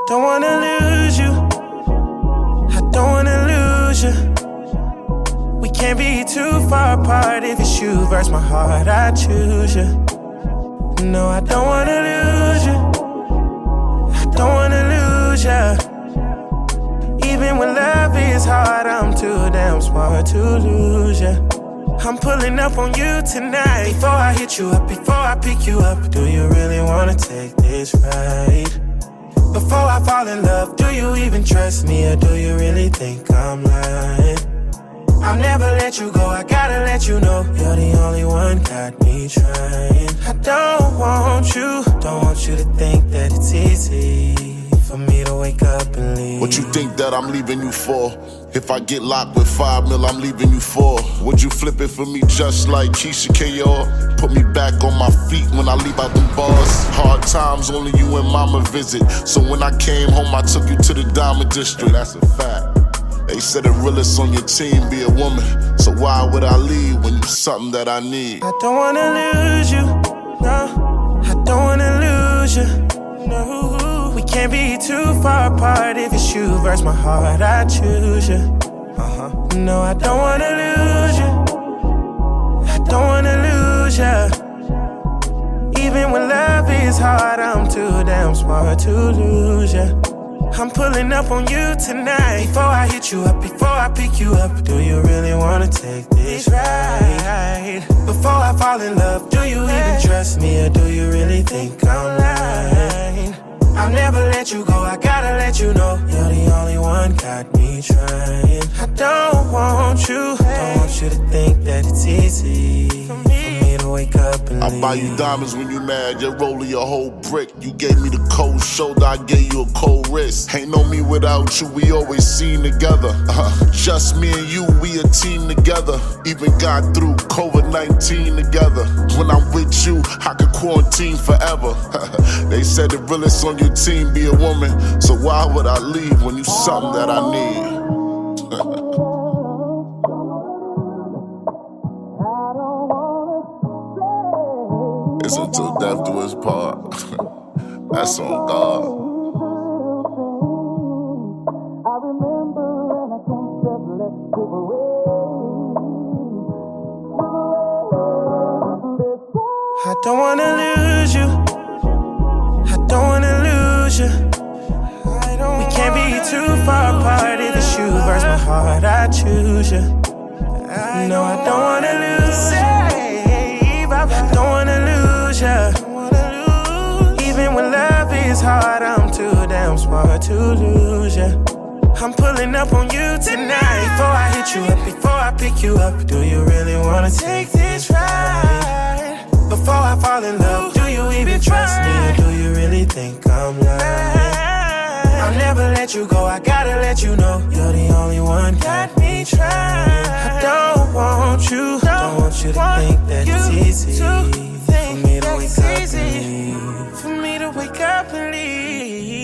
don't wanna lose you. I don't wanna lose you. We can't be too far apart. If it's you versus my heart, I choose you. No, I don't wanna lose you. I don't wanna lose you. Even when love is hard, I'm too damn smart to lose you. I'm pulling up on you tonight. Before I hit you up, before I pick you up, do you really wanna take this ride? Before I fall in love, do you even trust me, or do you really think I'm lying? I'll never let you go, I gotta let you know, you're the only one got me trying. I don't want you to think that it's easy for me to wake up and leave. What you think that I'm leaving you for? If I get locked with 5 mil, I'm leaving you for. Would you flip it for me just like Keisha K.O.? Put me back on my feet when I leave out them bars. Hard times, only you and mama visit. So when I came home, I took you to the Diamond District. That's a fact. They said the realest on your team be a woman. So why would I leave when you're something that I need? I don't wanna lose you, no. I don't wanna lose you, no. We can't be too far apart. If it's you versus my heart, I choose you. No, I don't wanna lose you. I don't wanna lose you. Even when love is hard, I'm too damn smart to lose you. I'm pulling up on you tonight. Before I hit you up, before I pick you up, do you really wanna take this ride? Before I fall in love, do you even trust me, or do you really think I'm lying? I'll never let you go, I gotta let you know, you're the only one got me trying. I don't want you to think that it's easy for me to wake up and leave. I buy you diamonds when you mad, you roll your whole brick. You gave me the cold shoulder, I gave you a cold wrist. Ain't no me without you, we always seen together. Just me and you, we a team together. Even got through COVID-19 together. When I'm with you, I could quarantine forever. They said the realest on your team be a woman. So why would I leave when you something that I need? It's until death do us part. That's on God. I don't wanna lose you. I don't wanna lose you. We can't be too far apart. If it's you versus my heart, I choose you. No, I don't wanna lose you. I don't wanna lose you. Even when love is hard, I'm too damn smart to lose you. I'm pulling up on you tonight. Before I hit you up, before I pick you up, do you really wanna take this ride? Before I fall in love, do you even trust me, or do you really think I'm lying? I'll never let you go, I gotta let you know, you're the only one got me trying. I don't want you to think that it's easy for me to wake up and leave.